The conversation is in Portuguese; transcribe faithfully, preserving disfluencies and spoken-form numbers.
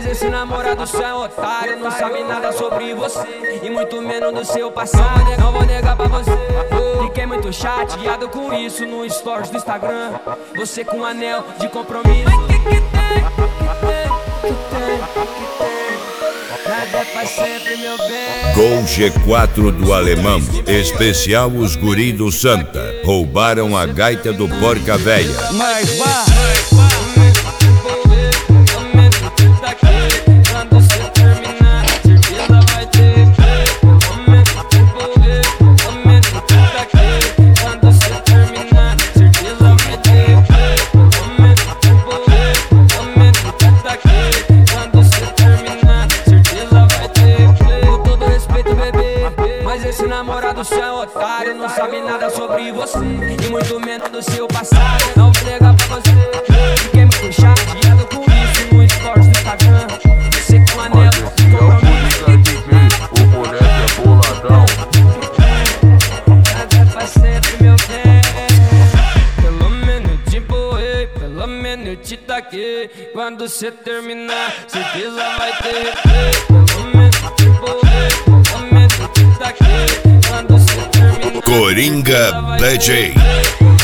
Mas esse namorado seu é otário, não sabe nada sobre você e muito menos do seu passado. Não vou negar pra você, fiquei muito chateado com isso no stories do Instagram. Você com um anel de compromisso. Mas que que tem, que tem, que tem, que tem? Nada é pra sempre, meu bem. Gol G quatro do Alemão, especial os guri do Santa. Roubaram a gaita do Porca Véia. Mas vá. Esse namorado seu é otário, não sabe nada sobre você e muito menos do seu passado. Não vou negar pra você, fiquei muito chateado com isso no stories do Instagram. Você com anel de compromisso. O moleque é boladão. Nada é pra sempre, meu bem. Pelo menos te empurrei, pelo menos eu te taquei. Quando você terminar, certeza vai ter replay. Pelo menos te empurrei, pelo menos eu te taquei. Coringa D J.